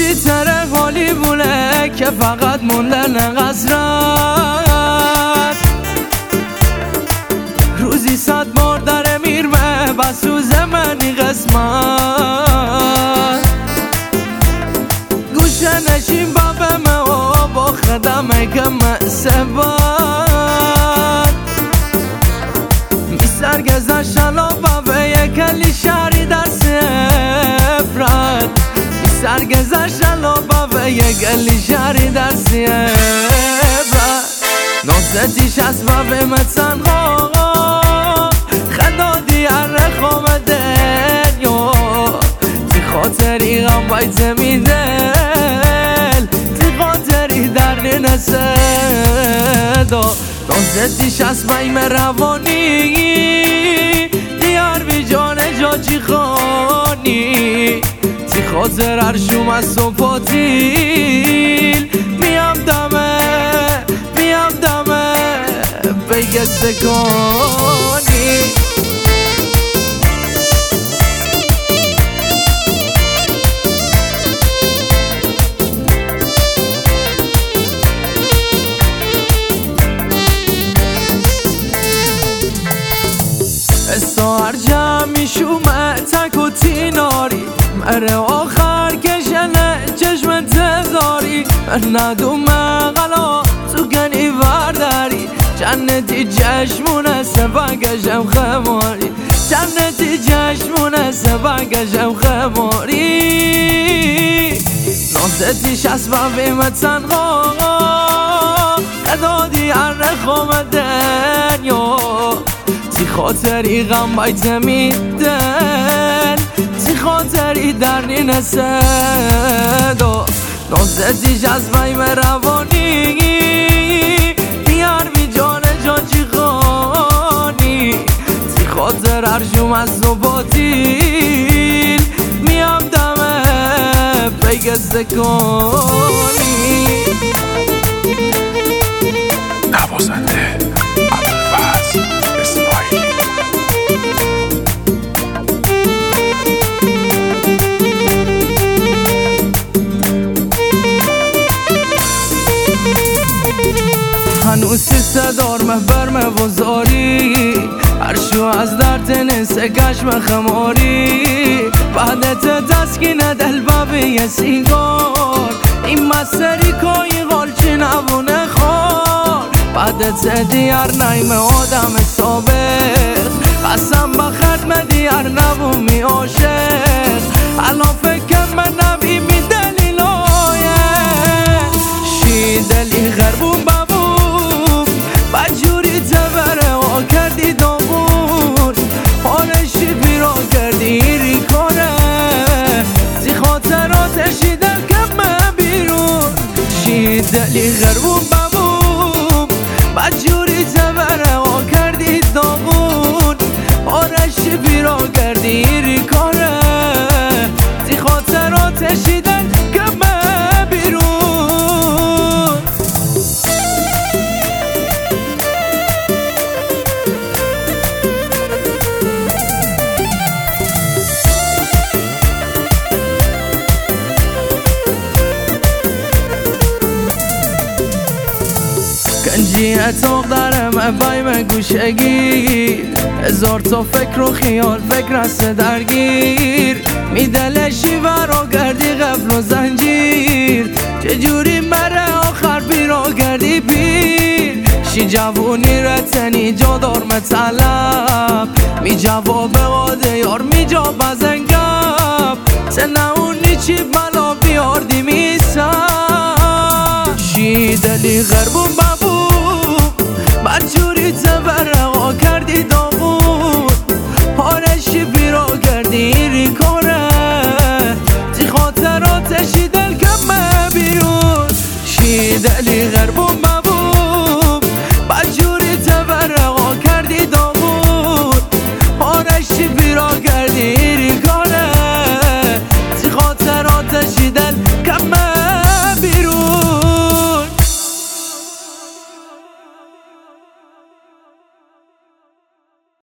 روزی تره حالی بوله که فقط موندن قصرت روزی 100 بار داره میرمه بس روز منی قسمت گوشه نشین بابمه و با خدمه که مسبت می سرگزه شلا بابه یکلی شهری در سفرت می سرگزه شلا بابه یکلی شهری در سفرت نازتیش از بابه متن خدادی عرخوم دنیا تی خاطری غم باید میدل تی خاطری در نسدا نازتیش از بیم روانی دیار بی جان جاجی خانی تی خاطر هرشوم از صفاتیل میام دمه بگه سکانی سهر جمعی شومه تک و تیناری مره آخر کشنه چشم انتظاری ندومه غلا تو گنی ورداری جنتی چشمونه سفنگشم خماری جنتی چشمونه سفنگشم خماری نازتیش از بابی متنها خدادی عرخوم دنیا تی خاطری غم باید میدن تی خاطری در نین صدا نازتیش از بیم روانی دیار بی جان جاجی خانی تی خاطر هرشوم از صباتیل میام دمه بگه سکانی نوازنده ابوالفضل اسماعیلی هنوز صدار مهبرمه و زاری هرشو از درد نسه کشم خماری بعدت تسکینه دل بابی یه سیگار این مستری کایی غالچی نبونه خار بعدت دیار نایم آدم سابق قسم بخدم دیار نبومی عاشق الان فکر من نبی می دلیلایه شی دلی غربون بابون بجوری تبره ها کردی دامون حالشی بیرا کردی ریکانه تی خاطراتشی دل کمه بیرون شی دلی غربون بابون بجوری تبره ها کردی دامون حالشی بیرا کردی ریکانه تی خاطراتشی دل کمه بیرون گنجی اتاق دارم بیم گوشگیر هزار تا فکر و خیال فکر است درگیر میدلشی ورا گردی قفل و زنجیر چجوری مره آخر بیرا گردی پیر شی جوونی رتنی جا دار مطلب می جواب واده یار می جا بزنگب سنونی چی بلا بیاردی میسم شی دلی غربون بابون بجوری تبره ها کردی داغون حالشی بیرا کردی ریکاره تی خاطراتشی دل کمه بیرون شی دلی غربون بابون بجوری تبره ها کردی داغون حالشی بیرا کردی ریکاره تی خاطراتشی دل کمه